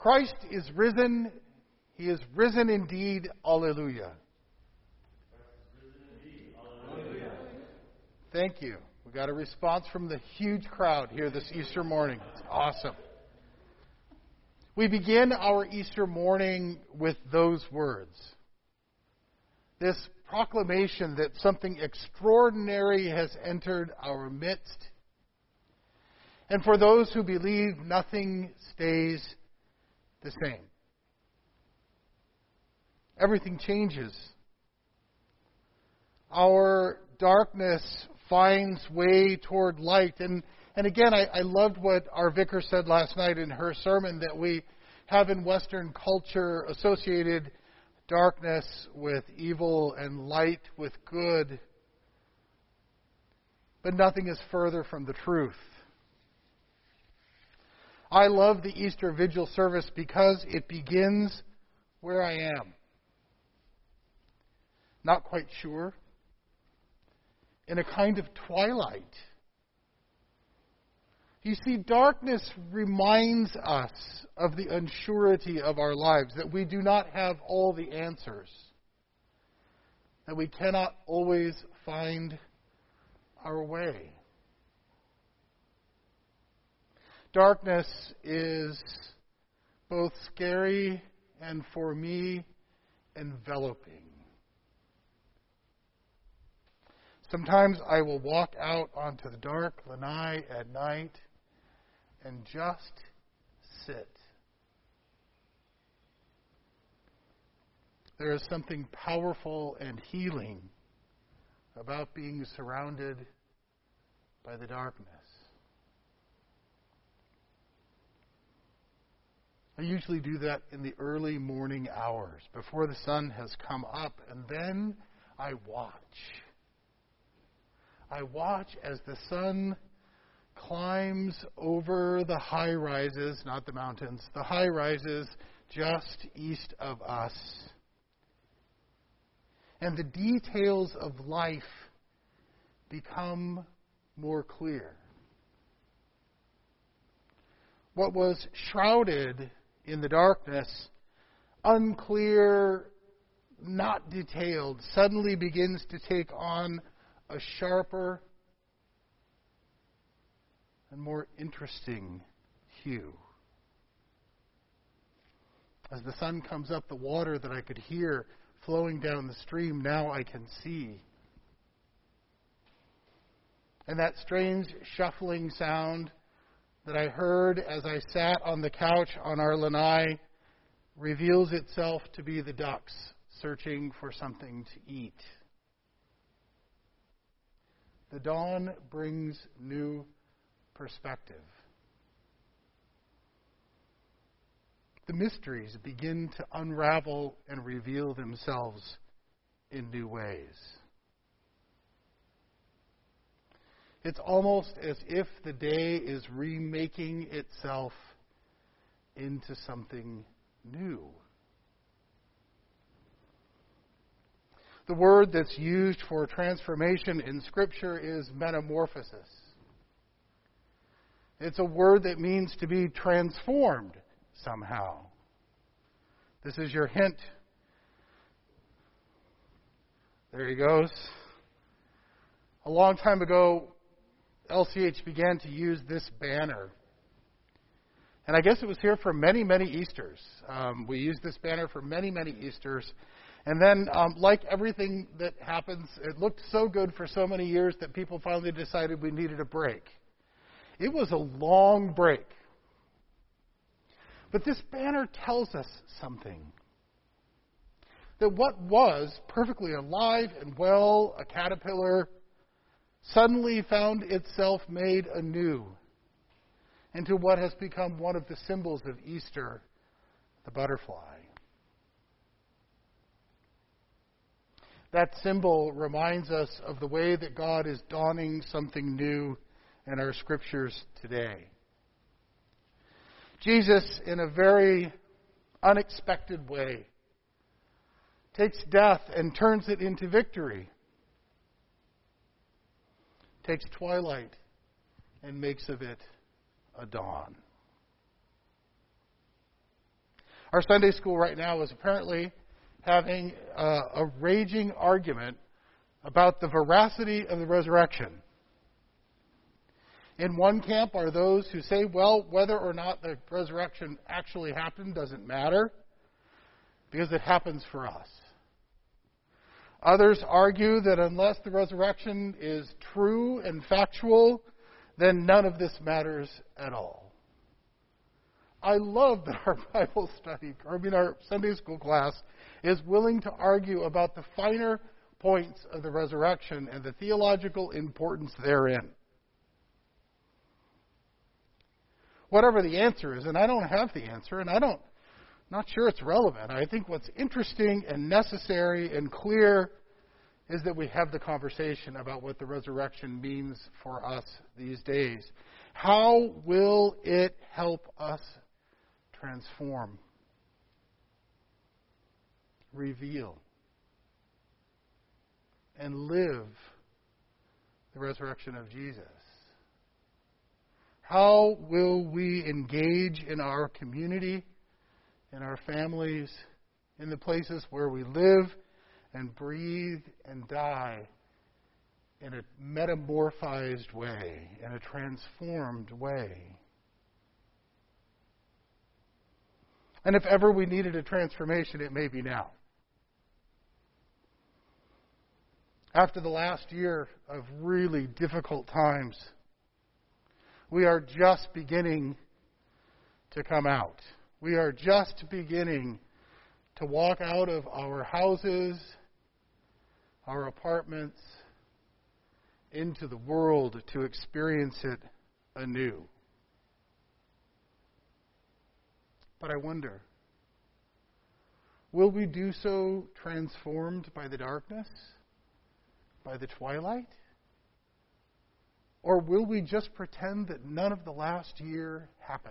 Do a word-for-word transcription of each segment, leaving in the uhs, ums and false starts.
Christ is risen. He is risen indeed. Alleluia. Hallelujah. Thank you. We got a response from the huge crowd here this Easter morning. It's awesome. We begin our Easter morning with those words. This proclamation that something extraordinary has entered our midst. And for those who believe, nothing stays the same. Everything changes. Our darkness finds way toward light. And, and again, I, I loved what our vicar said last night in her sermon, that we have in Western culture associated darkness with evil and light with good. But nothing is further from the truth. I love the Easter Vigil service because it begins where I am. Not quite sure. In a kind of twilight. You see, darkness reminds us of the unsurety of our lives, that we do not have all the answers, that we cannot always find our way. Darkness is both scary and, for me, enveloping. Sometimes I will walk out onto the dark lanai at night and just sit. There is something powerful and healing about being surrounded by the darkness. I usually do that in the early morning hours, before the sun has come up, and then I watch. I watch as the sun climbs over the high rises, not the mountains, the high rises just east of us. And the details of life become more clear. What was shrouded in the darkness, unclear, not detailed, suddenly begins to take on a sharper and more interesting hue. As the sun comes up, the water that I could hear flowing down the stream, now I can see. And that strange shuffling sound that I heard as I sat on the couch on our lanai reveals itself to be the ducks searching for something to eat. The dawn brings new perspective. The mysteries begin to unravel and reveal themselves in new ways. It's almost as if the day is remaking itself into something new. The word that's used for transformation in Scripture is metamorphosis. It's a word that means to be transformed somehow. This is your hint. There he goes. A long time ago, L C H began to use this banner. And I guess it was here for many, many Easters. Um, we used this banner for many, many Easters. And then, um, like everything that happens, it looked so good for so many years that people finally decided we needed a break. It was a long break. But this banner tells us something. That what was perfectly alive and well, a caterpillar, suddenly found itself made anew into what has become one of the symbols of Easter, the butterfly. That symbol reminds us of the way that God is dawning something new in our Scriptures today. Jesus, in a very unexpected way, takes death and turns it into victory. Takes twilight and makes of it a dawn. Our Sunday school right now is apparently having a, a raging argument about the veracity of the resurrection. In one camp are those who say, well, whether or not the resurrection actually happened doesn't matter because it happens for us. Others argue that unless the resurrection is true and factual, then none of this matters at all. I love that our Bible study, or I mean our Sunday school class, is willing to argue about the finer points of the resurrection and the theological importance therein. Whatever the answer is, and I don't have the answer, and I don't, not sure it's relevant. I think what's interesting and necessary and clear is that we have the conversation about what the resurrection means for us these days. How will it help us transform, reveal, and live the resurrection of Jesus? How will we engage in our community, in our families, in the places where we live and breathe and die in a metamorphized way, in a transformed way? And if ever we needed a transformation, it may be now. After the last year of really difficult times, we are just beginning to come out. We are just beginning to walk out of our houses, our apartments, into the world to experience it anew. But I wonder, will we do so transformed by the darkness, by the twilight? Or will we just pretend that none of the last year happened?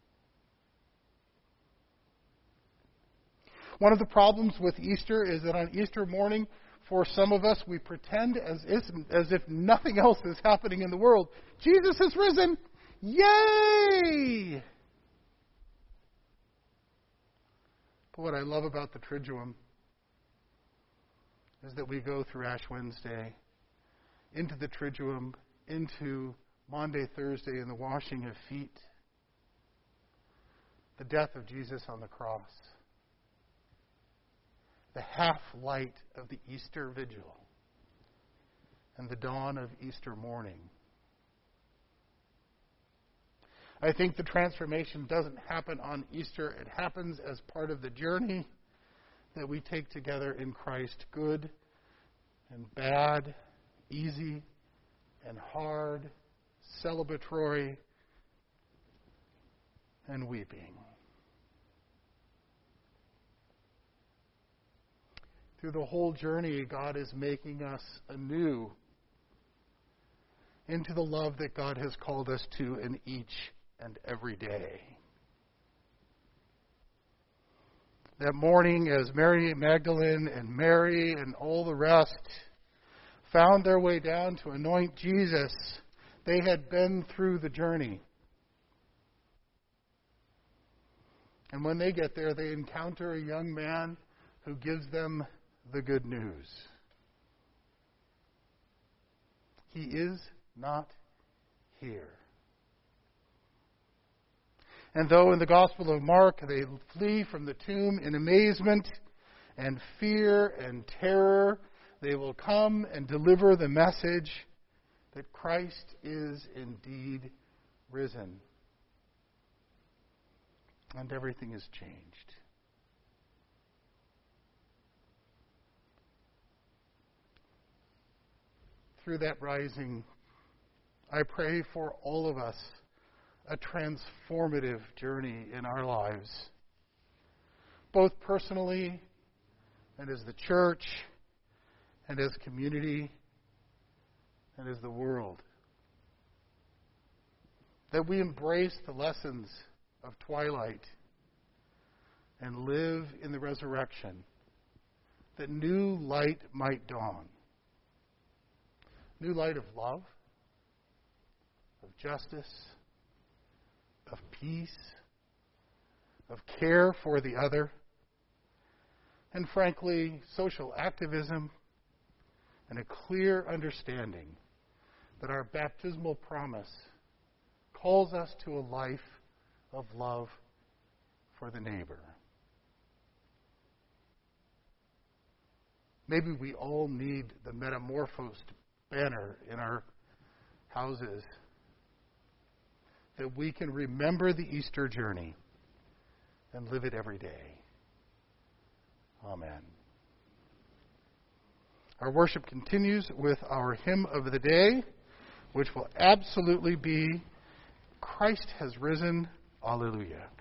One of the problems with Easter is that on Easter morning, for some of us, we pretend as if, as if nothing else is happening in the world. Jesus has risen! Yay! But what I love about the Triduum is that we go through Ash Wednesday, into the Triduum, into Maundy, Thursday, and the washing of feet, the death of Jesus on the cross, the half-light of the Easter vigil, and the dawn of Easter morning. I think the transformation doesn't happen on Easter. It happens as part of the journey that we take together in Christ, good and bad, easy and hard, celebratory and weeping. Through the whole journey, God is making us anew into the love that God has called us to in each and every day. That morning, as Mary Magdalene and Mary and all the rest found their way down to anoint Jesus, they had been through the journey. And when they get there, they encounter a young man who gives them the good news. He is not here. And though in the Gospel of Mark they flee from the tomb in amazement and fear and terror, they will come and deliver the message that Christ is indeed risen. And everything is changed. Through that rising, I pray for all of us a transformative journey in our lives, both personally and as the church and as community and as the world. That we embrace the lessons of twilight and live in the resurrection, that new light might dawn. New light of love, of justice, of peace, of care for the other, and frankly, social activism, and a clear understanding that our baptismal promise calls us to a life of love for the neighbor. Maybe we all need the metamorphosed banner in our houses, that we can remember the Easter journey and live it every day. Amen. Our worship continues with our hymn of the day, which will absolutely be Christ has risen, Alleluia.